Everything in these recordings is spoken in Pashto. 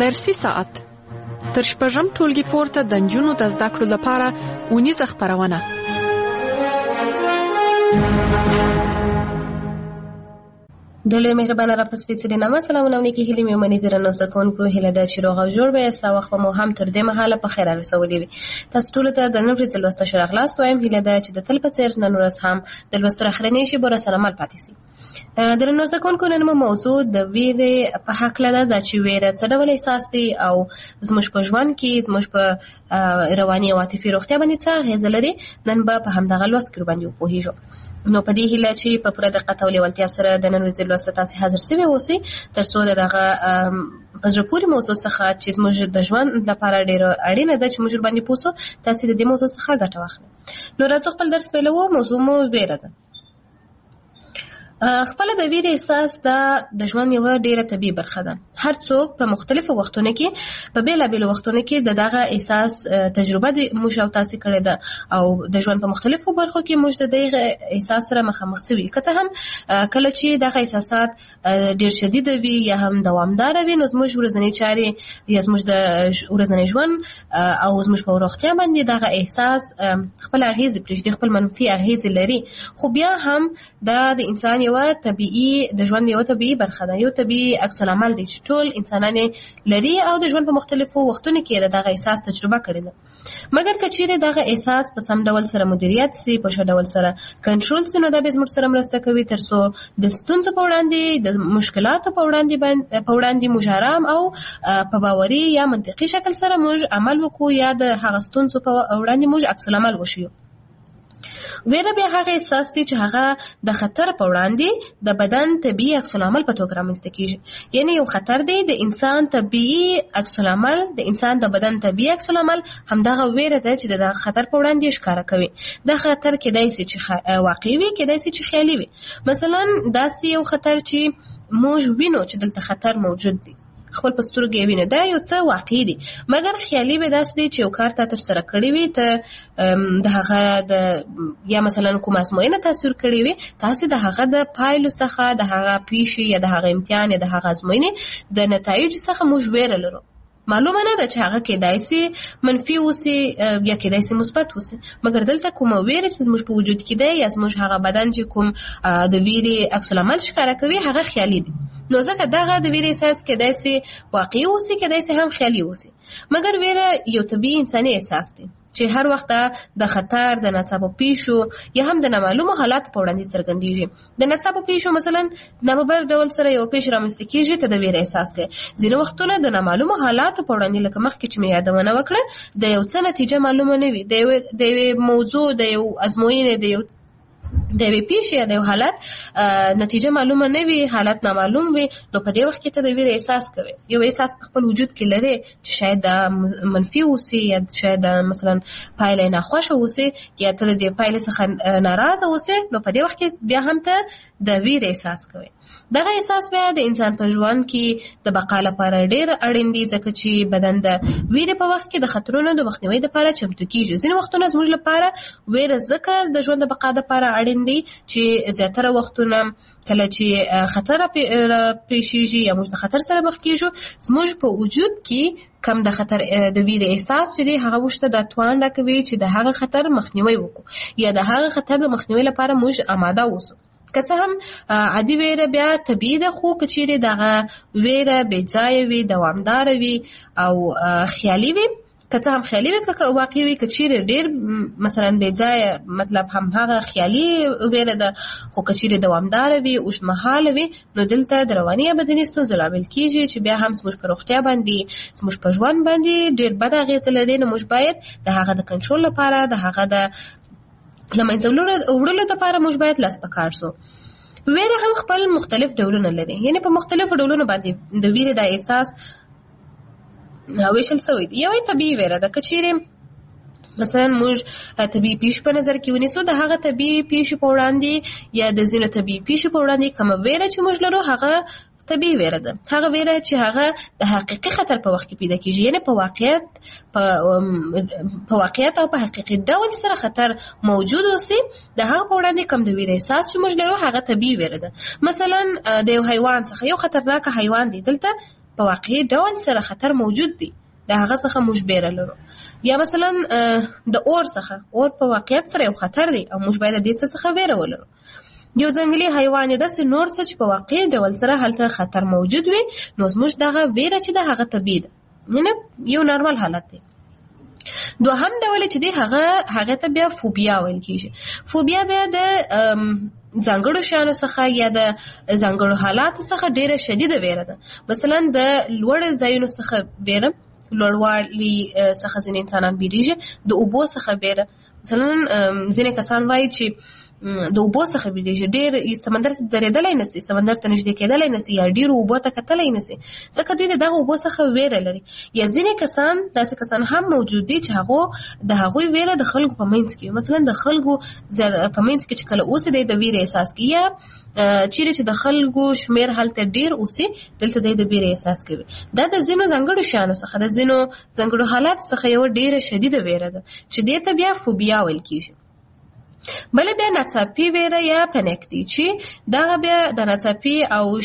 درسي ساعت تر شپږم ټولګي پورته د نجونو د زده کړو لپاره اونیزه خپرونه. د لوی مهربانه رب سپېڅلي نامه سلامونه او نیکې هیلې مې ومنئ درنو زده کوونکو. هیله ده چې روغ او جوړ به یاست او وخت به مو هم تر دې مهاله په خیر رسولی وي. تاسو ټولو ته د نن ورځې لوسته ښه راغلاست وایم. هیله ده چې د تل په څېر نن ورځ هم د لوستو اخرنۍ شیبو راسره مل پاتې سي. درنو زده کوونکو، نن مو موضوع د ویرې په هکله ده چې ویره څه ډول احساس دی او زموږ په ژوند کې زموږ په رواني او عاطفي روغتیا باندې څه اغېزه لري. نن به په همدغه لوست کې ورباندې وپوهېږو. نو په دې هیله چې په پوره دقت او لیوالتیا سره د نن ورځې لوست ته تاسې حاضر سوي اوسئ، تر څو د دغه په زړه پورې موضوع څخه چې زموږ د ژوند لپاره ډېره اړینه ده چې موږ ورباندې پوه سو، تاسې د دې موضوع څخه ګټه واخلئ. نو راځو خپل درس پیلوو. موضوع مو ویره ده. خپل د ویرې احساس دا د ژوند یوه ډیره طبیعي برخه ده. هر څوک په مختلفو وختونو کې په بیلابیلو وختونو کې دغه احساس تجربه موږ او تاسې کړې ده او د ژوند په مختلفو برخو کې موږ د دغه احساس سره مخامخ سوي. که څه هم کله چې دغه احساسات ډیر شدید وي یا هم دوامدار وي، نو زموږ ورځنی چارې یا زموږ د ورځنی ژوند او زموږ په روغتیا باندې دغه احساس خپل اغیزې پرېږدي، خپل منفي اغیزې لري. خو بیا هم دا د انسان طبيعي د ژوند یو طبيعي برخه ده، یو طبيعي عکس العمل دی چې ټول انسانان لري او د ژوند په مختلفو وختونو کې دغه احساس تجربه کړی ده. مګر که چیرې دغه احساس په سم ډول سره مدیریت سي، په ښه ډول سره کنټرول سي، نو دا به زموږ سره مرسته کوي تر څو د ستونزو په وړاندې، د مشکلاتو په وړاندې موږ آرام او په باوري یا منطقي شکل سره موږ عمل وکړو یا د هغه ستونزو په وړاندې موږ عکس العمل وشیو. ویره بیا هغه احساس دی چې هغه د خطر په وړاندې د بدن طبیعي عکس العمل په توګه رامنځته کیږي. یعنی یو خطر دی، د انسان طبیعي عکس العمل، د انسان د بدن طبیعي عکس العمل همدغه ویره ده چې د خطر په وړاندې ښکاره کوي. دا خطر کېدای شي چې واقعي وي، کېدای شي چې خیالي وي. مثلا داسې یو خطر چې موږ وینو چې دلته خطر موجود دی، خپل په سترګو یې وینو، دا یو څه واقعي دي. مګر خیالي به داسې دی چې یو کار ته ترسره کړی وي، ته د هغه یا مثلا کوم ازموینه تاثیر کړی وي، تاسې د هغه د پایلو څخه، د هغه پیښې یا د هغه امتحان یا د هغه ازموینې د نتایجو څخه موږ ویره لرو. معلومه نه ده چې هغه کېدای شي منفي اوسي یا کېدای شي مثبت اوسي. مګر دلته کومه ویره چې زموږ په وجود کې ده یا زموږ هغه بدن چې کوم د ویرې عکس العمل ښکاره کوي، هغه خیالي دي. نو ځکه دغه د ویرې احساس کېدای شي واقعي اوسي، کېدای شي هم خیالي اوسي. مګر ویره یو طبیعي انساني احساس دی چې هر وخت د خطر، د ناڅاپه پیښو یا هم د نامعلومو حالاتو په وړاندې څرګندېږي. د ناڅاپه پیښو مثلا نامبر ډول سره یو پیښه رامنځته کېږي، ته د ویرې احساس کوې. ځینې وختونه د نامعلومو حالاتو په وړاندې، لکه مخکې چې مې یادونه وکړه، د یو څه نتیجه معلومه نه وي، د یوې موضوع، د یو ازموینې، د یوې پیښې یا د یو حالت نتیجه معلومه نه وي، حالت نامعلوم وي، نو په دې وخت کې ته د ویرې احساس کوې. یو احساس په خپل وجود کې لري چې شاید دا منفي اوسي یا شاید دا مثلا پایله ناخوښه اوسي یا ته د دې پایلې څخه ناراضه اوسې، نو په دې وخت کې بیا هم ته د ویرې احساس کوې. دغه احساس بیا د انسان په ژوند کې د بقا لپاره ډېر اړین دی، ځکه چې بدن د ویرې په وخت کې د خطرونو د مخنیوي لپاره چمتو کېږي. ځینې وختونه زموږ لپاره ویره ځکه د ژوند د بقا لپاره اړین دی چې زیاتره وختونه کله چې خطر پیښیږي یا موږ د خطر سره مخ کېږو، زموږ په وجود کې کم د خطر د ویرې احساس چې دی، هغه موږ ته دا توان راکوي چې د هغه خطر مخنیوي وکړو یا د هغه خطر د مخنیوي لپاره موږ آماده اوسو. که څه هم عادي ویره بیا طبیعي ده، خو که چیرې دغه ویره بې ځایه وي، دوامداره وي او خیالي وي، که څه هم خیالي وي که واقعي وي، که چیرې ډېر مثلا بې ځایه، مطلب هم هغه خیالي ویره ده، خو که چیرې دوامداره وي، اوږدمهاله وي، نو دلته د رواني یا بدني ستونزو لامل کېږي چې بیا هم زموږ په روغتیا باندې، زموږ په ژوند باندې ډېر بده اغېزه لري. نو موږ باید د هغه د کنټرول لپاره، د هغه د له منځه وړلو لپاره موږ باید لاس په کار سو. ویره هم خپل مختلف ډولونه لري، یعنی په مختلفو ډولونو باندې د ویرې د احساس ویشل سوی دی. یوه طبیعي ویره ده، که چیرې مثلا موږ طبیعي پیښې په نظر کې ونیسو، د هغه طبیعي پیښې په وړاندې یا د ځینو طبیعي پیښې په وړاندې کومه ویره چې موږ لرو، هغه طبیعي ویره ده. هغه ویره چې هغه د حقیقي خطر په وخت کې پیدا کېږي، یعنی په واقعیت او په حقیقي ډول سره خطر موجود اوسي، د هغه په وړاندې کوم د ویرې احساس چې موږ لرو، هغه طبیعي ویره ده. مثلا د یو حیوان څخه، یو خطرناک حیوان دی، دلته په واقعي ډول سره خطر موجود دی، د هغه څخه موږ بیره لرو. یا مثلا د اور څخه، اور په واقعیت سره یو خطر دی او موږ باید د دې څخه بیره ولرو. یو ځنګلي حیوان داسې نور څه چې په واقعي ډول سره هلته خطر موجود وي، نو زموږ دغه بیره چې د هغه طبیعي ده، یعنې یو نارمل حالت دی. دوهم ډول چې دی هغه ته بیا فوبیا ویل کېږي. فوبیا بیا د ځانګړو شیانو څخه یا د ځانګړو حالاتو څخه ډېره شدیده ویره ده. مثلا د لوړ ځایونو څخه ویره، لوړوالي څخه ځینې انسانان بیریږي. د اوبو څخه ویره، مثلا ځینې کسان وایي چې د اوبو څخه بیریږي، ډېر سمندر ته درېدلی نسي، سمندر ته نږدې کېدلی نسي، یا ډېرو اوبو ته کتلی نسي، ځکه دوی د دغه اوبو څخه ویره لري. یا ځینې کسان، داسې کسان هم موجود دي چې د هغوی ویره د خلکو په منځ کې، مثلا د خلکو په منځ کې چې کله اوسي دی د ویرې احساس کوي، یا چیرې چې د خلکو شمیر هلته ډېر اوسي دلته دی د ویرې احساس کوي. دا د ځینو ځانګړو شیانو څخه، د ځینو ځانګړو حالاتو څخه یوه ډېره شدیده ویره ده چې دې ته بیا فوبیا ویل کېږي. بله بیا ناڅاپي ویره یا پنیک دی، چې دغه بیا د ناڅاپي او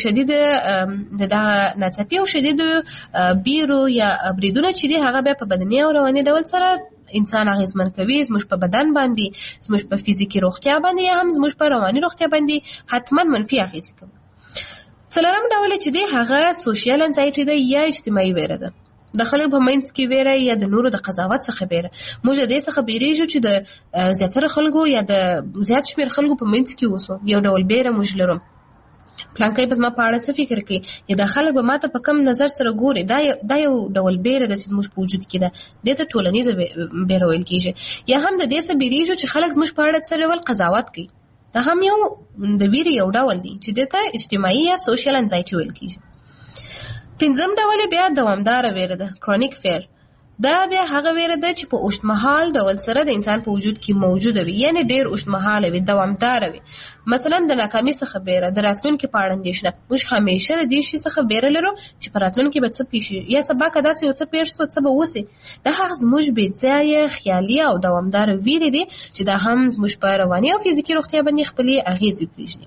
شدیده بیرو یا بریدونه چې دی هغه بیا په بدني او رواني ډول سره انسان اغیزمن کوي، زموږ په بدن باندې، زموږ په فزیکي روغتیا باندې، یا هم زموږ په رواني روغتیا باندې حتما منفي اغیز کوي. څلورم ډول چې دی هغه سوشیال انزایټي ده یا اجتماعي ویره ده. د خلکو په منځ کې ویره یا د نورو د قضاوت څخه ویره. موږ د دې څخه بیریږو چې د زیاتره خلکو یا د زیات شمېر خلکو په منځ کې اوسو. یو ډول بیره موږ لرو، پلانکی به زما په اړه څه فکر کوي، یا د خلک به ماته په کم نظر سره ګوري. دا یو ډول بیره ده چې زموږ په وجود کې ده، دې ته ټولنیزه بیره ویل کېږي. یا هم د دې څخه بیریږو چې خلک زموږ په اړه څه ډول قضاوت کوي. دا هم یو د ویرې یو ډول دی چې دې ته اجتماعي یا سوشیل انزایټي ویل کېږي. پنځم ډول بیا دوامداره ویره ده، کرونیک فیر. دا بیا هغه ویره ده چې په اوږدمهال ډول سره د انسان په وجود کې موجوده وي، یعنې ډېر اوږدمهاله وي، دوامداره وي. مثلا د ناکامي څخه ویره، د راتلونکي په اړه اندېښنه. موږ همیشه د دې شي څخه ویره لرو چې په راتلونکي به څه پیښ شي، یا سبا که داسې یو څه پیښ شو څه به وسي. دا هغه زموږ بېځایه خیالي او دوامداره ویرې دي چې دا هم زموږ په رواني او فزیکي روغتیا باندې خپلې اغېزې پرېږدي.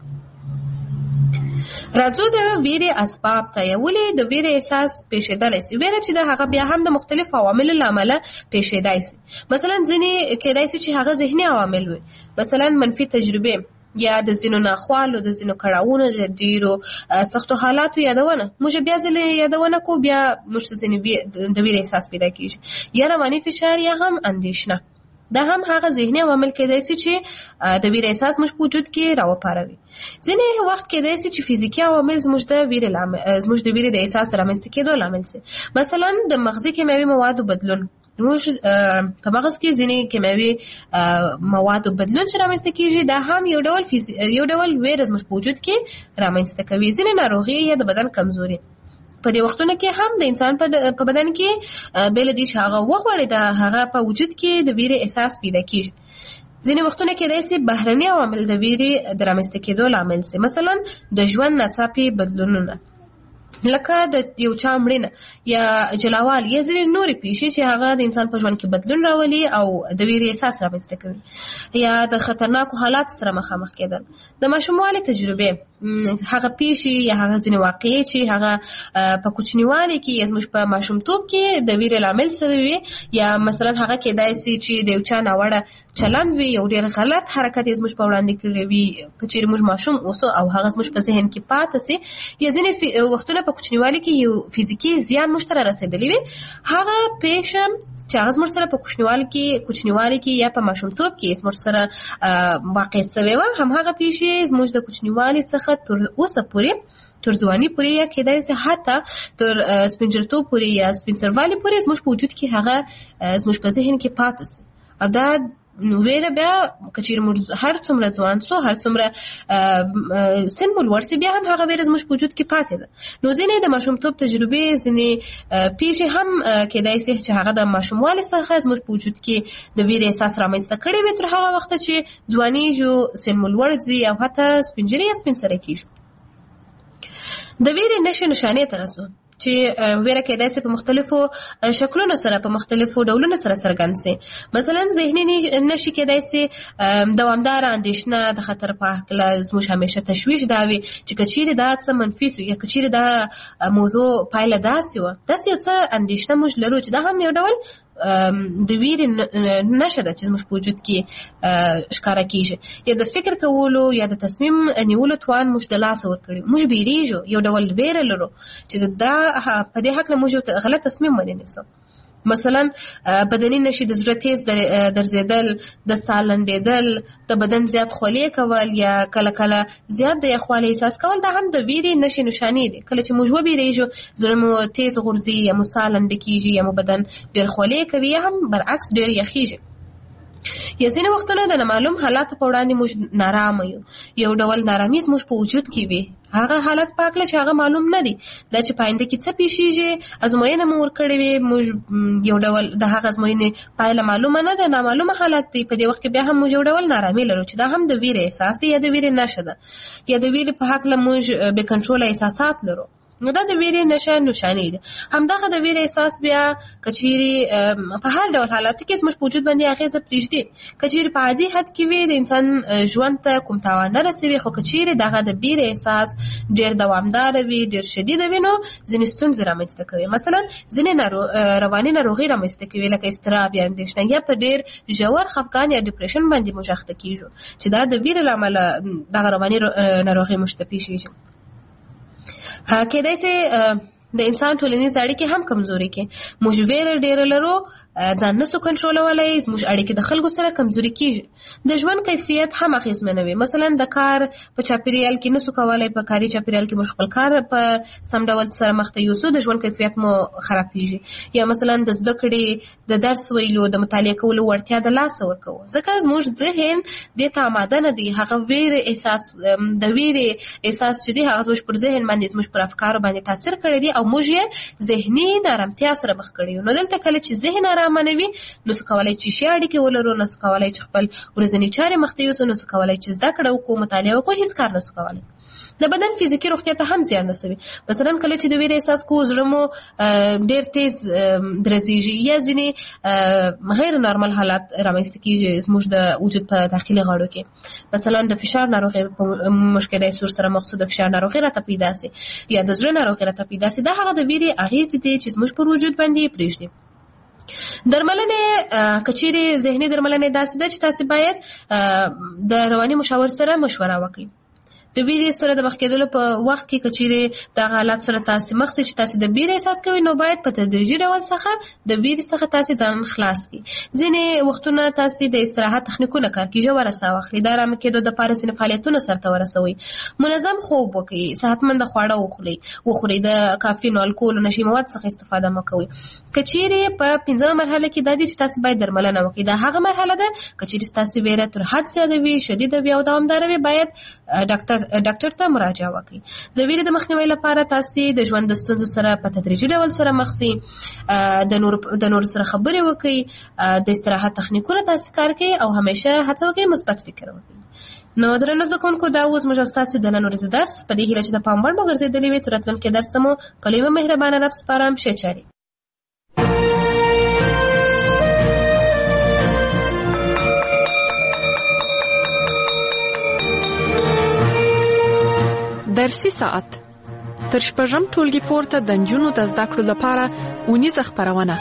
راځو د ویرې اسباب ته. ولې د ویرې احساس پیښېدلی سي؟ ویره چې د هغه بیا هم د مختلفو عواملو له امله پیښېدای سي. مثلا ځینې کېدای سي چې هغه ذهني عوامل وي، مثلا منفي تجربې، یا د ځینو ناخوالو، د ځینو کړاوونو، د ډېرو سختو حالاتو یادونه. موږ بیا ځلې یادونه کو، بیا موږ ته ځینې د ویرې احساس پیدا کېږي. یا رواني فشار یا هم اندېښنه. دا هم هغه ذهني عوامل کېدای شي چې د ویرې احساس موږ په وجود کې راوپاروي. ځینې وخت کېدای شي چې فزیکي عوامل زموږ د ویرې د احساس د رامنځته کېدو لامل شي. مثلا د مغزي کیمیاوي موادو بدلون. موږ په مغز کې ځینې کیمیاوي موادو بدلون چې رامنځته کېږي، دا هم یو ډول ویره زموږ په وجود کې رامنځته کوي. ځینې ناروغي یا د بدن کمزوري په دې وختونو کې هم د انسان په بدن کې بې له دې چې هغه وغواړي د هغه په وجود کې د ویرې احساس پیدا کېږي. ځینې وختونه کېدای شي بهرني عوامل د ویرې د رامنځته کېدو لامل شي، مثلا د ژوند ناڅاپي بدلونونه، لکه د یو چا مړینه یا جلاوال، یا ځینې نورې پیښې چې هغه د انسان په ژوند کې بدلون راولي او د ویرې احساس رامنځته کوي. یا د خطرناکو حالاتو سره مخامخ کېدل. د ماشوموالي تجربې، هغه پیښې یا هغه ځینې واقعې چې هغه په کوچنیوالي کې یا زموږ په ماشومتوب کې د ویرې لامل شوی وي، یا مثلا هغه کېدای شي چې د یو چا ناوړه چلند وي، یو ډېر غلط حرکت یې زموږ په وړاندې کړی وي، که چېرې موږ ماشوم اوسو او هغه زموږ په ذهن کې پاتې سي. یا ځینې وختونه په کوچنیوالي کې یو فزیکي زیان موږ ته رارسېدلی وي، هغه پیښه چې هغه زموږ سره په کوچنیوالي کې یا په ماشومتوب کې زموږ سره واقع شوې وه، همهغه پیښې زموږ د کوچنیوالي څخه تر اوسه پورې، تر ځواني پورې، یا کېدای شي حتی تر سپینجرتوب پورې یا سپین سروالي پورې زموږ په وجود کې هغه زموږ په ذهن کې پاتې شي. او دا ویره بیا که چېرې موږ هر څومره ځوان سو، هر څومره سن مو لوړ سي، بیا هم هغه ویره زموږ په وجود کې پاتې ده. نو ځینې د ماشومتوب تجربې، ځینې پیښې هم کېدای شي چې هغه د ماشوموالي څخه زموږ په وجود کې د ویرې احساس رامنځته کړی وي تر هغه وخته چې ځوانېږو، سن مو لوړ ځي او حتی سپین ږیري یا سپین سرې کېږو. د ویرې نښې نښانې ته راځو، چې ویره کېدای شي په مختلفو شکلونو سره په مختلفو ډولونو سره څرګند شي. مثلا ذهني نشي کېدای شي دوامدار اندېښنه د خطر په هکله زموږ همیشه تشویش دا وي چې کچېرې دا څه منفي سو یا کچېرې دا موضوع پایله داسې وه، داسې یو څه اندېښنه موږ لرو چې دا هم یو ډول د ویرې نښه ده چې زموږ په وجود کې ښکاره کېږي. یا د فکر کولو یا د تصمیم نیولو توان موږ د لاسه ورکړي، موږ بیریږو، یو ډول ویره لرو چې دا په دې هکله موږ یو غلط تصمیم ونیسو. مثلا بدني نشي د زړه تیز درزیدل، د ساه لنډېدل، د بدن زیات خولې کول یا کله کله زیات د یخوالي احساس کول، دا هم د ویرې نشي نشانې دي. کله چې موږ وبیریږو زړه مو تیز غورځي یا مو ساه لنډه کېږي یا مو بدن ډېر خولې کوي یا هم برعکس ډېر یخېږي. یا ځینې وختونه د نامعلوم حالاتو په وړاندې موږ نارامه یو، یو ډول نارامي زموږ په وجود کې وي، هغه حالت په هکله چې هغه معلوم نه دي، دا چې په آینده کې څه پیښیږي، ازموینه مو ورکړې وي، موږ یو ډول د هغه ازموینې پایله معلومه نه ده، نامعلومه حالت دی. په دې وخت کې بیا هم موږ یو ډول نارامي لرو چې دا هم د ویرې احساس دی یا د ویرې نښه ده. یا د ویرې په هکله موږ بې کنټروله احساسات لرو، نو دا د ویرې نشانې دي. همدغه د ویرې احساس بیا کچېرې په هر ډول حالاتو کې زموږ په وجود باندې اغېزه پرېږدي. کچېرې په عادي حد کې وي، د انسان ژوند ته کوم تاوان نه رسوي، خو کچېرې دغه د ویرې احساس ډېر دوامدار وي، ډېر شدید وي، نو ځینې ستونزې رامنځته کوي. مثلا ځینې رواني ناروغي رامنځته کوي لکه اضطراب یا اندېښنه، یا په ډېر ژور خفګان یا ډیپریشن باندې موږ اخته کېږو چې دا د ویرې له امله دغه رواني ناروغي موږ ته پېښېږي. کېدای شي د انسان ټولنیز اړیکې هم کمزوري کې، موږ ویره ډېره لرو، ځان نسو کنټرولولی، زموږ اړیکې د خلکو سره کمزوري کېږي. د ژوند کیفیت هم اغېزمنوي، مثلا د کار په چاپېریال کې نسو کولی، په کاري چاپېریال کې موږ خپل کار په سم ډول سره مخته یوسو، د ژوند کیفیت مو خرابېږي. یا مثلا د زده کړې، د درس ویلو، د مطالعه کولو وړتیا د لاسه ورکوو، ځکه زموږ ذهن دې ته آماده نه دی. هغه ویرې احساس، د ویرې احساس چې دی هغه زموږ پر ذهن باندې، زموږ پر افکارو باندې تاثیر کړی دی او موږ یې ذهني نارامتیا سره مخ کړی یو. نو دلته کله چې ذهن آرامه نه وي، نو څه کولی چې ښې اړیکې ولرو، نو څه کولی چې خپل ورځني چارې مخته یوسو، نو څه کولی چې زده کړه وکړو، مطالعه وکړو، هېڅ کار نه څه کولی. د بدن فزیکي روغتیا ته هم زیان رسوي. مثلا کله چې د ویرې احساس کوو، زړه مو ډېر تیز درزېږي، یا ځینې غیر نارمل حالات رامنځته کېږي زموږ د وجود په داخلي غړو کې. مثلا د فشار ناروغي موږ کېدای شي ورسره مخ شو، د فشار ناروغي راته پیدا شي یا د زړه ناروغي راته پیدا شي. دا هغه د ویرې اغېزې دي چې زموږ پر وجود باندې پرېږدي. درملنې کچېرې ذهني درملنې داسې ده چې تاسې باید د رواني مشاور سره مشوره وکړئ. د ویرې سره د مخ کېدلو په وخت کې کچېرې دغه حالات سره تاسې مخ شئ چې تاسې د ویرې احساس کوئ، نو باید په تدریجي ډول څخه د ویرې څخه تاسې ځان خلاص کړئ. ځینې وختونه تاسې د استراحت تخنیکونه کار کړئ، ژوره ساه واخلئ، د ارامه کېدو دپاره ځینې فعالیتونه سرته ورسوئ، منظم خوب وکړئ، صحتمنده خواړه وخورئ، د کافین او الکول او نشي مواد څخه استفاده مه کوئ. کچېرې په 5مه مرحله کې دا دي چې تاسې باید درملنه وکړئ. دا هغه مرحله ده کچېرې ستاسې ویره تر حد زیاته وي، شدیده وي او دوامداره وي، باید ډاکټر ته مراجعه وکړئ. د ویرې د مخنیوي لپاره تاسې د ژوند د ستونزو سره په تدریجي ډول سره مخ شئ، د نورو سره خبرې وکړئ، د استراحت تخنیکونه تاسې کار کوئ او همیشه هڅه وکړئ مثبت فکر وکړئ. نو درنو زده کوونکو، دا اوس موږ او ستاسې د نن ورځې درس په دې هیله چې د پام وړ مو ګرځېدلی وي. تر راتلونکي درس مو په لوی مهربانه رب سپارم. ښې چارې. درسي ساعت تر شپږم ټولګي پورته د نجونو د زده کړو لپاره اونیزه خپرونه.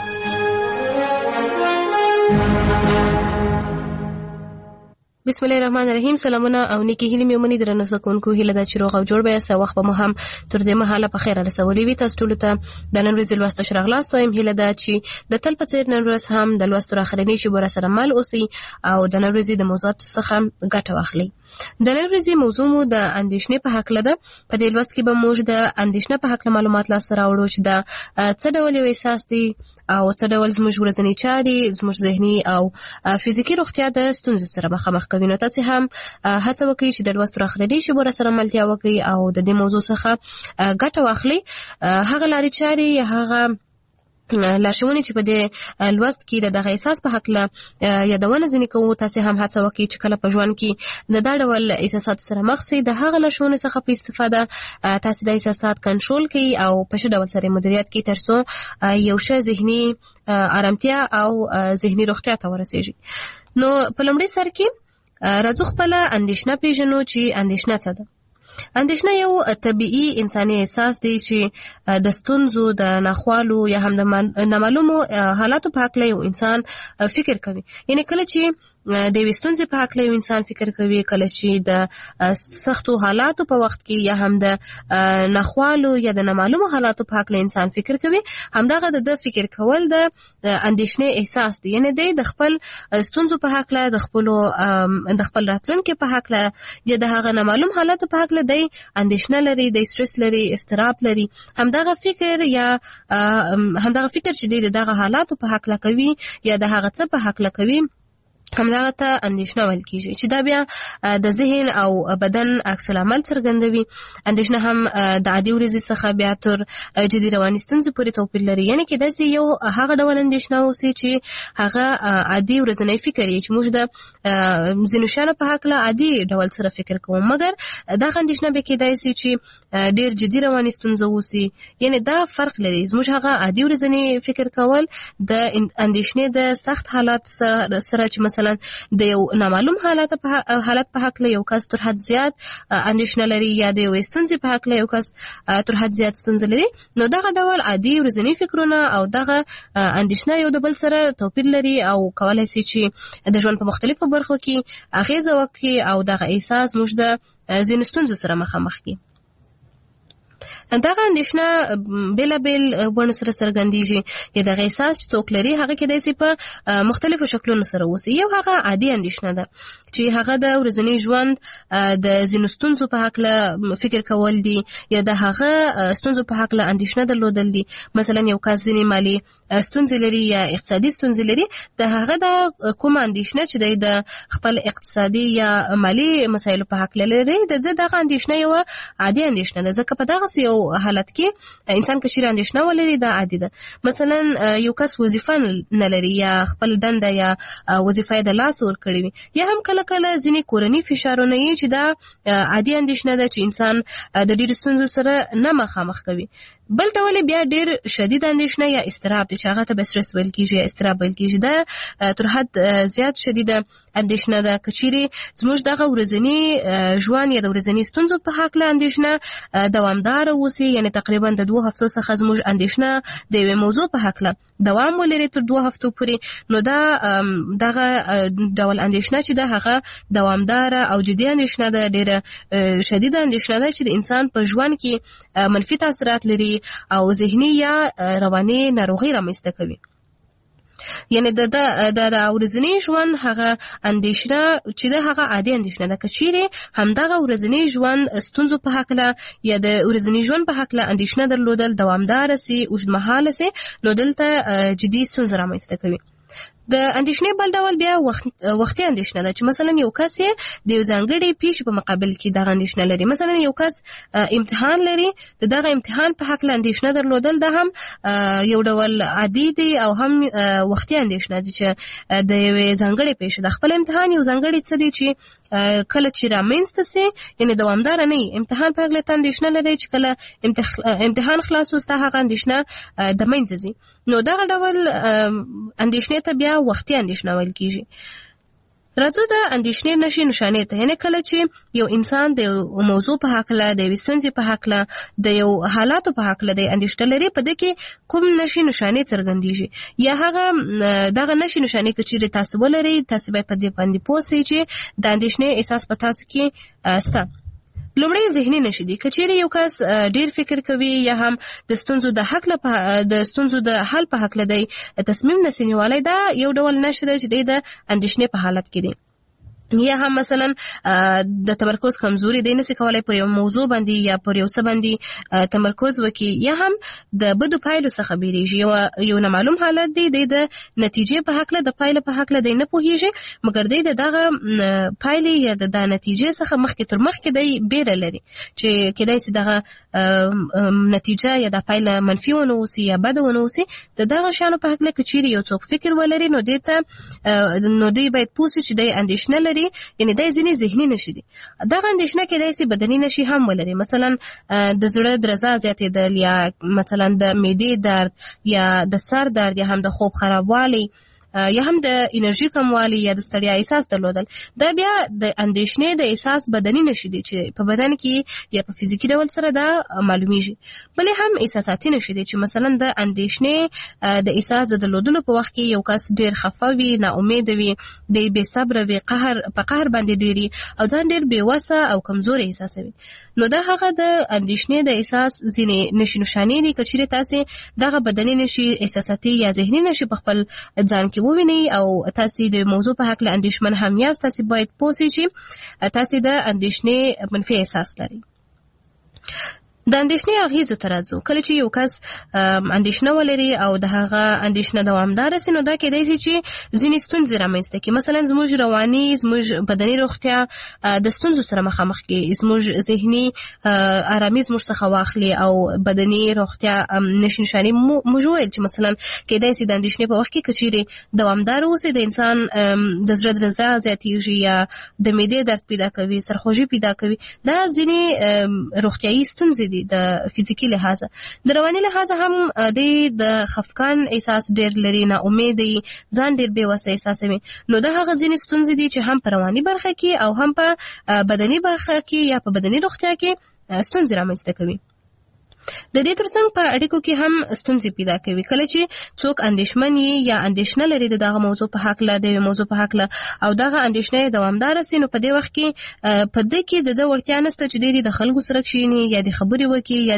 بسم الله الرحمن الرحیم. سلامونه او نیکی هیلې مې ومني. درنو زده کوونکو، هیله ده چې روغ او جوړ به یاست. وخت به مو هم تر دې مهاله په خیر رسولی وي. تاسو ټولو ته د نن ورځې لوست ښه راغلاست وایم. هیله ده چې د تل په څېر نن ورځ هم د لوستو راخرنۍ شیبو راسره مل اوسئ او د نن ورځې د موضوعاتو څخه ګټه واخلئ. د نن ورځې موضوع مو د اندېښنې په هکله ده. په دې لوست کې به موږ د اندېښنه په هکله معلومات لاسته راوړو چې دا څه ډول یو احساس دی او څه ډول زموږ ورځنۍ چارې، زموږ ذهني او فزیکي روغتیا د ستونزو سره مخامخ کوي. نو تاسې هم هڅه وکړئ چې د لوست راخرنۍ شیبو راسره ملتیا وکړئ او د دې موضوع څخه ګټه واخلئ. هغه لارې چارې یا هغه لارښوونې چې په دې لوست کې د دغه احساس په حق له یادونه ځینې کوو. تاسې هم هڅه وکړئ چې کله په ژوند کې د دا ډول احساساتو سره مخ شئ، د هغه لارښوونې څخه په استفاده تاسې د احساسات کنټرول کړئ او په ښه ډول سره مدیریت کړئ، تر څو یو ښه ذهني ارامتیا او ذهني روغتیا ته ورسیږي. نو په لومړي سر کې راځو خپله اندېښنه پیژنو چې اندېښنه څه ده. اندېښنه یو طبیعي انساني احساس دی چې د ستونزو، د ناخوالو یا هم د نامعلومو حالاتو په هکله یو انسان فکر کوي. یعنی کله چې د یوې ستونزې په هکله یو انسان فکر کوي، کله چې د سختو حالاتو په وخت کې یا هم د ناخوالو یا د نامعلومو حالاتو په هکله انسان فکر کوي، همدغه د فکر کول د اندېښنې احساس دی. یعنی دی د خپل ستونزو په هکله، د خپل راتلونکي په هکله یا د هغه نامعلوم حالاتو په هکله دی اندېښنه لري، دی سټرس لري، اضطراب لري. همدغه فکر چې دی د دغه حالاتو په هکله کوي یا د هغه څه په هکله کوي، همدغه ته اندېښنه ویل کېږي، چې دا بیا د ذهن او بدن عکس العمل څرګندوي. اندېښنه هم د عادي ورځې څخه بیا تر جدي رواني ستونزې پورې توپیر لري. یعنې کېدای سي یو هغه ډول اندېښنه اوسي چې هغه عادي ورځنی فکر یې، چې موږ د ځینو شیانو په هکله عادي ډول سره فکر کوو، مګر دغه اندېښنه به کېدای سي چې ډېر جدي رواني ستونزه اوسي. یعنې دا فرق لري. زموږ هغه عادي ورځنی فکر کول د اندېښنې د سخت حالات سره چې مثلا د یو نامعلوم حالت په حق له یو کس تر حد زیات اندېښنه لري یا د یو ستونزې په حق له یو کس تر حد زیات ستونزه لري، نو دغه ډول عادي ورځنی فکرونه او دغه اندېښنه یو د بل سره توپیر لري او کولای شي چې د ژوند په مختلفو برخو کې اغیزه وکړي او دغه احساس موږ د ځینو ستونزو سره مخامخ کړي. دغه اندېښنه بېلابېل بڼو سره څرګندېږي. یا دغه احساس چې څوک لري هغه کېدای سي په مختلفو شکلونو سره اوسي. یو هغه عادي اندېښنه ده چې هغه د ورځني ژوند د ځینو ستونزو په هکله فکر کول دي یا د هغه ستونزو په هکله اندېښنه درلودل دي. مثلا یو کس ځینې مالي ستونزې لري یا اقتصادي ستونزې لري، د هغه د کومه اندېښنه چې د خپل اقتصادي یا مالي مسایلو په هکله لري، د دغه اندېښنه یو عادي اندېښنه ده، ځکه په دغه یو حالت کې انسان که چیرې اندېښنه ولري دا عادي ده. مثلا یو کس وظیفه نه لري یا خپل دنده یا وظیفه د لاس ورکړې وي، یا هم کله کله ځینې کورني فشارونه یې چې دا عادي اندېښنه ده چې انسان د ډېرو ستونزو سره نه مخامخ کوي. بل ډول بیا ډېر شدید اندېښنه یا اضطراب دی چې هغه ته به سټرس ویل کېږي یا اضطراب ویل کېږي. دا تر حد زیات شدیده اندېښنه ده. که چیرې زموږ دغه ورځني ژوند یا د ورځني ستونزو په هکله اندېښنه دوامداره اوسي، یعنې تقریبا د 2 هفتو څخه زموږ اندېښنه د یوې موضوع په هکله دوام ولري تر 2 هفتو پورې، نو دغه ډول اندېښنه چې ده هغه دوامداره او جدي اندېښنه ده، ډېره شدیده اندېښنه ده چې د انسان په ژوند کې منفي تاثیرات لري او ذهني یا رواني ناروغي رامنځته کوي. یعنی د ورځنی ژوند هغه اندېښنه چې د هغه عادي اندېښنه ده. که چیرې همدغه ورځنی ژوند ستونزو په هکله یا د ورځنی ژوند په هکله اندېښنه درلودل دوامداره سي، اوږدمهاله سي، نو دلته جدي ستونزه رامنځته کوي. د اندېښنې بل ډول بیا وختي اندېښنه ده چې مثلا یو کس د یو ځانګړي پیښې په مقابل کې دغه اندېښنه لري. مثلا یو کس امتحان لري، د دغه امتحان په هکله اندېښنه درلودل دا هم یو ډول عادي دی او هم وختي اندېښنه ده چې د یوې ځانګړې پیښې د خپل امتحان یو ځانګړي څه دی چې کله چې رامنځته سي، یعنې دوامداره نه وي. امتحان په هکله ته اندېښنه لري چې کله امتحان خلاص وستا هغه اندېښنه د منځه ځي، نو دغه ډول اندېښنې ته بیا وختي اندېښنه ویل کېږي. راځو د اندېښنې نښې نښانې ته. یعنې کله چې یو انسان د یو موضوع په هکله، د یوې ستونزې په هکله، د یو حالاتو په هکله د اندېښنه لري، په دې کې کوم نښې نښانې څرګندېږي یا هغه دغه نښې نښانې که چیرې تاسو ولرئ، تاسو باید په دې باندې پوه سئ چې د اندېښنې احساس په تاسو کې شته. لومړی ذهني نښې دي. که چیرې یو کس ډېر فکر کوي یا هم د ستونزو د حل په هکله دی تصمیم نسي نیولی، دا یو ډول نښه ده چې دی د اندېښنې په حالت کې دی. یا هم مثلا د تمرکز کمزوري دی، نسي کولای پر یو موضوع باندې یا پر یو څه باندې تمرکز وکړي، یا هم د بدو پایلو څخه بیریږي. یو نامعلوم حالت دی د نتیجې په حق له د پایلو په حق له دی نه پوهیږي، مګر دی دغه پایلې یا د نتیجې څخه مخکې تر مخکې دی بیره لري چې کېدای شي دغه نتیجه یا د پایله منفي ونه اوسي یا بده ونه اوسي. د دغه شیانو په حق له که چیرې یو څوک فکر ولري نو دی باید پوه شي چې دی اندېښنه لري، یعنی دا ځینې ذهني نشي دي. دغه اندېښنه کېدای شي بدني نشي هم ولري، مثلا د زړه درزا زیاتېدل یا مثلا د معدې درد یا د سر درد یا هم د خوب خرابوالی یا هم د انرژي کموالی یا د ستړیا احساس درلودل. دا بیا د اندېښنې د احساس بدني نشي دي چې په بدن کې یا په فزیکي ډول سره دا معلومیږي. بلې هم احساساتي نشي دي چې مثلا د اندېښنې د احساس د درلودلو په وخت کې یو کس ډیر خفه وي، نا امید وي، د بې صبر وي، په قهر باندې ډیری او ځان ډیر بې وسه او کمزوري احساسوي. نو دا هغه د اندېښنې د احساس ځینې نشي نشانې دي. که چیرې تاسې دغه بدني نشي احساساتي یا ذهني نشي په خپل ځان کې ووینئ او تاسې د موضوع په حق له اندېښمن هم یاست، تاسې باید پوه شئ چې تاسې د اندېښنې منفي احساس لرئ. د اندېښنې اغېزو ته راځو. کله چې یو کس اندېښنه ولري او د هغه اندېښنه دوامداره سي نو دا کېدای شي چې ځینې ستونزې رامنځته کړي. مثلا زموږ رواني، زموږ بدني روغتیا د ستونزو سره مخامخ کړي، زموږ ذهني آرامي زموږ څخه واخلي او بدني روغتیا نشي نشانې. موږ ویل چې مثلا کېدای شي د اندېښنې په وخت کې که چیرې دوامداره اوسي د انسان د زړه درزا زیاتېږي یا د معدې درد پیدا کوي، سرخوږي پیدا کوي. دا ځینې روغتیایي ستونزې دي د فزیکی لحاظه. د رواني لحاظه هم د خفقان احساس ډیر لري، نا امیدي، ځان ډیر بې وسه احساسوي. نو دا هغه ځینې ستونزې دي چې هم په رواني برخه کې او هم په بدني برخه کې یا په بدني روغتیا کې ستونزې رامنځته کوي. د دې ترڅنګ په اړیکو کې هم ستونزې پیدا کوي. کله چې څوک اندېښمن یا اندېښنه لري د دغه موضوع په حق له د موضوع په حق له او دغه اندېښنه دوامدار سي نو په دې وخت کې په دې کې د وړتیا نشته چې د خلکو سره کښیني یا د خبرې وکړي یا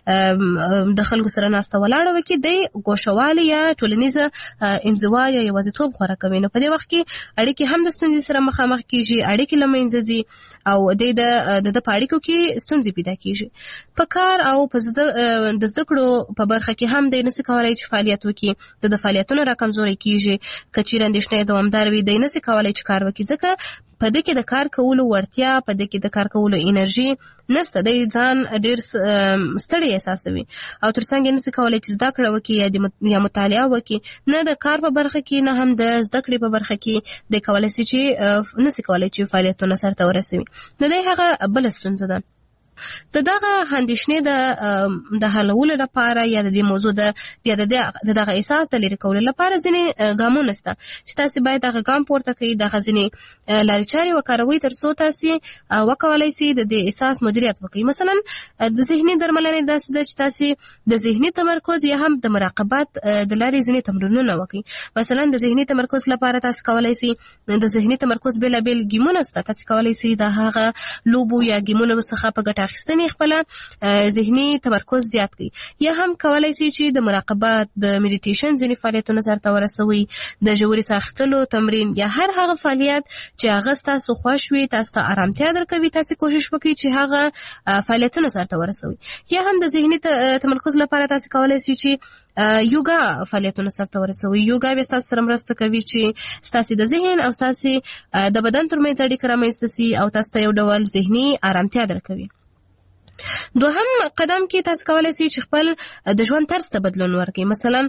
د خلکو سره ناسته ولاړه وکړي، د ګوښوالي یا ټولنیزه انزوا یا یوازیتوب غوره کوي. نو په دې وخت کې اړیکې هم د ستونزې سره مخامخ کیږي، اړیکې له منځه ځي او د اړیکو کې ستونزې پیدا کیږي. په کار او په د زده کړو په برخه کې هم د نسي کولای چې فعالیت وکړي، د فعالیتونو راکمزوري کیږي. که چیرې اندېښنه دوامدار وي د نسي کولای چې کار وکړي، ځکه په دې کې د کار کولو وړتیا، په دې کې د کار کولو انرژي نشته، د ځان ډېر ستړی احساسوي او ترڅنګ نسي کولای چې زده کړه وکړي یا مطالعه وکړي. نه د کار په برخه کې نه هم د زده کړې په برخه کې د کولای شي چې نسي کولای چې فعالیتونه سرته ورسوي. نو دا هغه بل ستونزه ده. دغه اندېښنې د حلولو لپاره یا د دې موضوع د دغه احساس د لرې کولو لپاره ځینې ګامونه شته چې تاسې باید دغه ګام پورته کړئ، دغه ځینې لارې چارې وکاروئ تر څو تاسې وکولای شئ د دې احساس مدیریت وکړئ. مثلا د ذهني درملنې داسې ده چې تاسې د ذهني تمرکز یا هم د مراقبت د لارې ځینې تمرینونه وکړئ. مثلا د ذهني تمرکز لپاره تاسې کولای شئ د ذهني تمرکز بېلابېل ګیمونه شته، تاسې کولای شئ د هغه لوبو یا ګیمونو څخه په ګټه اخیستنې خپل ذهني تمرکز زیات کړي. یا هم کولای شي چې د مراقبت، د میډیټیشن ځینې فعالیتونه سرته ورسوي، د ژورې ساه اخیستلو تمرین یا هر هغه فعالیت چې هغه ستاسو خوښ وي، تاسو ته ارامتیا درکوي، تاسو کوشش وکړئ چې هغه فعالیتونه سرته ورسوي. یا هم د ذهني تمرکز لپاره تاسو کولای شئ چې یوګا فعالیتونه سرته ورسوي. یوګا به تاسو سره مرسته کوي چې تاسو د ذهن او تاسو د بدن ترمنځ اړیکه رامنځته شي او تاسو ته یو ډول ذهني ارامتیا درکوي. دوهم قدم کې تاسو کولای شئ چې خپل د ژوند طرز ته بدلون ورکړئ. مثلا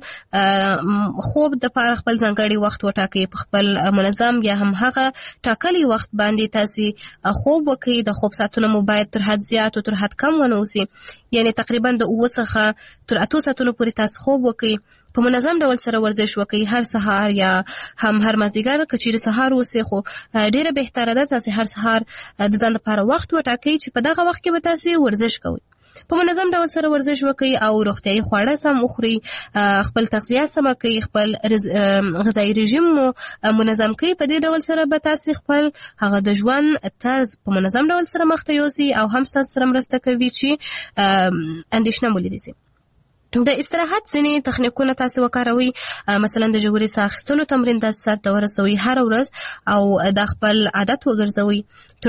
خوب د لپاره خپل ځانګړی وخت وټاکئ، په خپل منظم یا هم هغه ټاکلي وخت باندې تاسو خوب وکړئ. د خوب ساعتونه مو باید تر حد زیات او تر حد کم ونه اوسي، یعنی تقریبا د 9 څخه تر 8 ساعتونو پورې تاسو خوب وکړئ. په منظم ډول سره ورزش وکړئ، هر سهار یا هم هر مازدیګر. که چیرې سهار اوسئ خو ډیره بهتره ده تاسو هر سهار د ځان لپاره وخت وټاکئ چې په دغه وخت کې به تاسو ورزش کوئ. په منظم ډول سره ورزش وکړئ او روغتیایي خواړه سم وخورئ، خپل تغذیه سمه کړئ، خپل غذایي رژیم مو منظم کړئ. په دې ډول سره به تاسو خپل هغه د ژوند طرز په منظم ډول سره مخته یوسئ او هم تاسو سره مرسته کوي چې اندېښنه مو لري. د استراحت ځینې تخنیکونه تاسو وکاروي، مثلا د ژورې ساه اخیستلو تمرین د سر ته ورسوي هر ورځ او د خپل عادت وګرځوي.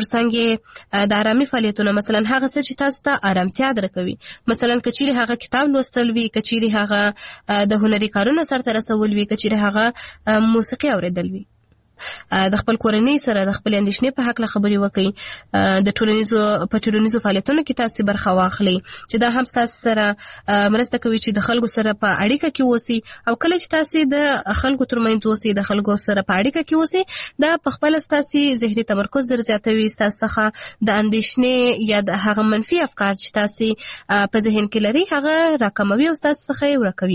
ترڅنګ د آرامي فعالیتونه، مثلا هغه څه چې تاسو ته آرامتیا درکوي، مثلا کچيري هغه کتاب لوستل وي، کچيري هغه د هنري کارونو سر ته رسول وي، کچيري هغه موسیقي اوریدل وي. د خپل کورنۍ سره د خپل اندېښنې په حق له خبرې وکړي. د ټولنیزو فعالیتونو کې تاسو برخه واخلئ چې دا هم تاسو سره مرسته کوي چې د خلکو سره په اړیکه کې اوسئ، او کله چې تاسو د خلکو ترمنځ اوسئ، د خلکو سره په اړیکه کې اوسئ، دا په خپل تاسو ذهني تمرکز درجاتوي، تاسو څخه د اندېښنې یا د هغه منفي افکار چې تاسو په ذهن کې لري هغه راکموي او تاسو څخه یې ورکوي.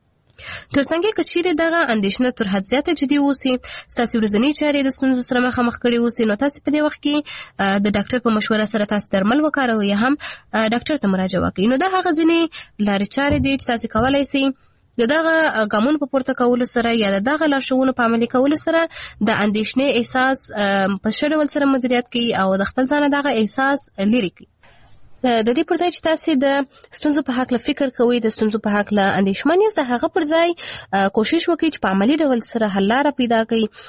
ترڅنګ کچيري دغه اندېښنه تر حد زیاته جدي اوسي، تاسو ورځنی چارې د ستونزو سره مخامخ کړي اوسي، نو تاسو په دې وخت کې د ډاکټر په مشوره سره تاسو درمل وکاروئ یا هم ډاکټر ته مراجعه وکړئ. نو دا هغه ځینې لارې چارې دي چې تاسو کولای شئ د دغه ګامونو په پورته کولو سره یا د دغه لارښوونو په عملي کولو سره د اندېښنې احساس په ښه ډول سره مدیریت کړئ او د خپل ځان دغه احساس لرې کړئ. د دې پر ځای چې تاسو د ستونزو په حق له فکر کوئ، د ستونزو په حق له اندېښمن یاست، د هغه پر ځای کوشش وکړئ چې په عملي ډول سره حل لاره پیدا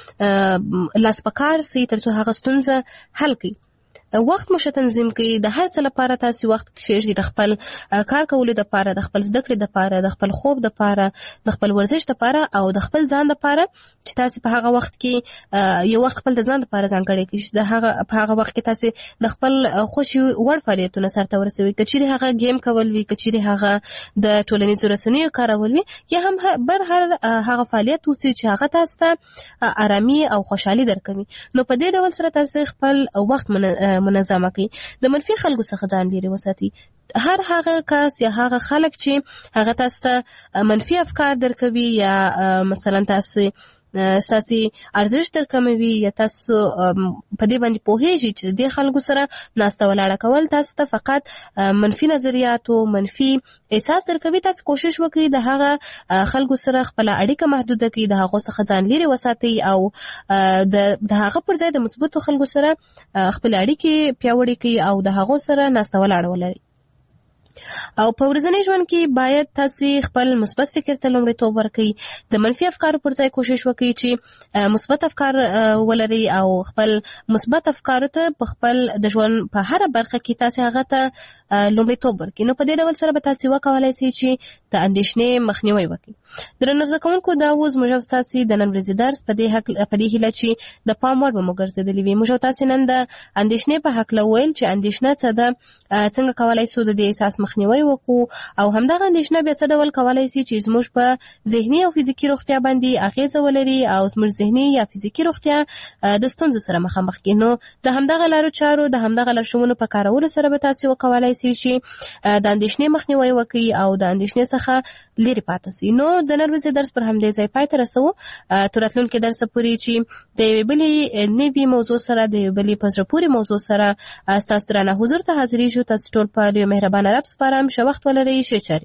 کړئ، لاس په کار سئ ترڅو هغه ستونزه حل کړئ. وخت مو تنظیم کړئ، د هر څه لپاره تاسو وخت کښېږدئ، د خپل کار کولو لپاره، د خپل زده کړې لپاره، د خپل خوب لپاره، د خپل ورزش لپاره او د خپل ځان لپاره، چې تاسو په هغه وخت کې یو وخت خپل د ځان لپاره ځانګړی کړئ، چې د هغه په هغه وخت کې تاسو د خپل خوشي وړ فعالیتونه سرته ورسوي، کچېرې هغه گیم کول وي، کچېرې هغه د ټولنیزو رسنیو کارول وي، یا هم بر هر هغه فعالیت اوسي چې هغه تاسو ته آرامي او خوشحالي درکوي. نو په دې ډول سره تاسو خپل وخت منظمه کړئ. د منفي خلکو څخه ځان لرې وساتئ. هر هغه کس یا هغه خلک چې هغه تاسو ته منفي افکار درکوي یا مثلا تاسو ارزښت درکموي یا تاسو په دې باندې پوهیږئ چې د خلکو سره ناسته ولاړه کول تاسو ته فقط منفي نظریات او منفي احساس درکوي، تاسو کوشش وکړئ د هغه خلکو سره خپل اړیکه محدوده کړئ، د هغه څخه ځان لرې وساتئ او د هغه پر ځای د مثبتو خلکو سره خپل اړیکې پیاوړې کړئ او د هغه سره ناسته ولاړه ولرئ. او په ورځني ژوند کې باید تاسو خپل مثبت فکر ته لومړیتوب ورکړئ، د منفي افکارو پر ځای کوشش وکړئ چې مثبت افکار ولرئ او خپل مثبت افکارو ته په خپل د ژوند په هر برخه کې تاسو هغه ته لومړیتوب ورکړئ. نو په دې ډول سره به تاسو وکولای شئ چې د اندېښنې مخنیوي وکړئ. درنو زده کوونکو، دا اوس موږ تاسو د نن ورځې درس په دې هیله چې د پام وړ به مو ګرځېدلی وي. موږ تاسو نن د اندېښنې په حق ویل چې اندېښنه څه ده، څنګه کولای شو د دې احساس مخنیوي وکړو او همدغه اندېښنه بیا څه ډول کولای شي چې زموږ په ذهني او فزیکي روغتیا باندې اغیزه ولري او زموږ ذهني یا فزیکي روغتیا د ستونزو سره مخامخ کړي. نو د همدغه لارو چارو د همدغه لارښوونو په کارولو سره به تاسو وکولای شئ چې د اندېښنې مخنیوي وکړي او د اندېښنې څخه لرې پاتې شئ. نو د نن ورځې درس پر همدې ځای پای ته رسوو، تر راتلونکي درس پورې چې د یوې بلې نوې موضوع سره، د یوې بلې په زړه پورې موضوع سره ستاسو درانه حضور ته حاضرېږو. تاسو ټول په یو مهربانه رب سپارم. ښه وخت ولرئ. ښه چارې.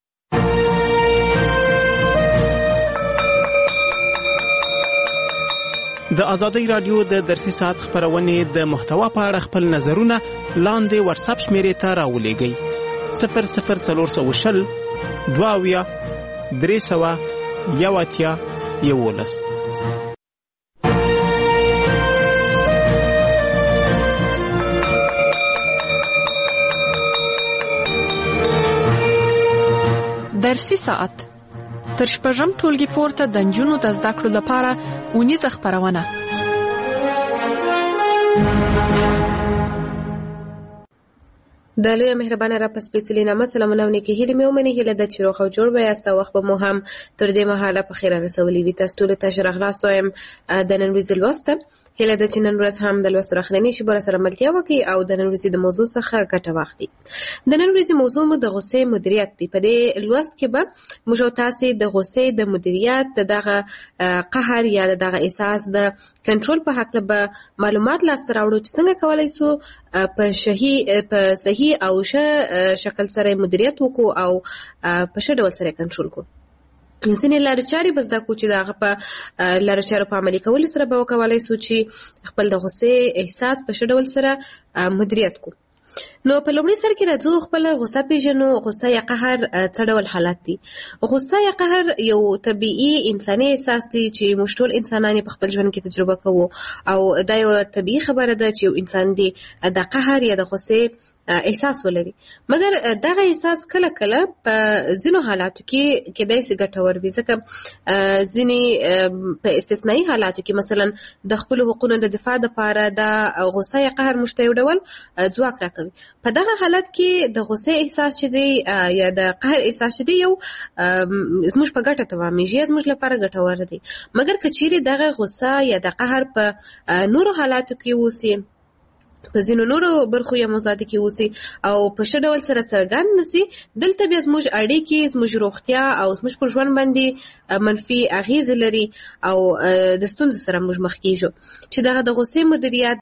د آزادۍ رادیو د درسي ساعت خبرونې د محتوا په اړه خپل نظرونه لاندې واتساپ شمیرې ته راولېږئ: 00420 22 300 11. درسي ساعت تر شپږم ټولګي پورته د نجونو د زده کړو لپاره اونیزه خبرونه. د لوی مهربانه را پس پیڅلې نامه سلامونه او نیکي هیلې مې ومني. هیله ده چې روغ او جوړ به یاست او وخت به مو هم تر دې مهاله په خیر رسولي وي. تاسو ټولو ته ښه راغلاست وایم د نن ورځې لوست ته. هیله ده چې نن ورځ هم د لوست اخرنۍ شیبه سره ملتیا وکړي او د نن ورځې د موضوع څخه ګټه واخلي. د نن ورځې موضوع مو د غصې مدیریت دی. په دې لوست کې به موږ او تاسو د غصې د مدیریت، دغه قهر یا دغه احساس د کنټرول په حق له معلومات لاسته راوړو چې څنګه کولای شو په صحیح او ښه شکل سره مدیریت وکړو او په ښه ډول سره کنټرول کړو. ځینې لارې چارې به زده کړو چې د هغه په لارو چارو په عملي کولو سره به وکولای شو چې خپل د غصې احساس په ښه ډول سره مدیریت کړو. نو په لومړي سر کې راځو خپل غوسه پیژنو. غوسه یا قهر څه ډول حالت دي؟ غوسه یا قهر یو طبيعي انساني احساس دی چې موږ ټول انسانان په خپل ژوند کې تجربه کوو، او دا یو طبيعي خبره ده چې یو انسان دی د قهر یا د غوسه احساس ولري. مګر دغه احساس کله کله په ځینو حالاتو کې کېدای شي ګټور وي، ځکه ځینې په استثنایی حالاتو کې مثلا د خپل حقوقو د دفاع لپاره د غوسه یا قهر مشته یو ډول ځواک راکوي. په دغه حالت کې د غوسه احساس چې دی یا د قهر احساس چې دی یو زموږ په ګټه تمامېږي، زموږ لپاره ګټور دی. مګر که چیرې دغه غوسه یا د قهر په نورو حالاتو کې اوسي، په ځینو نورو برخو یا موضوعاتو کې اوسي او په ښه ډول سره څرګند نشي، دلته بیا زموږ اړیکې، زموږ روغتیا او زموږ پر ژوند باندې منفي اغیز لري او د ستونزو سره موږ مخ کیږو. چې دغه د غوسې مدیریت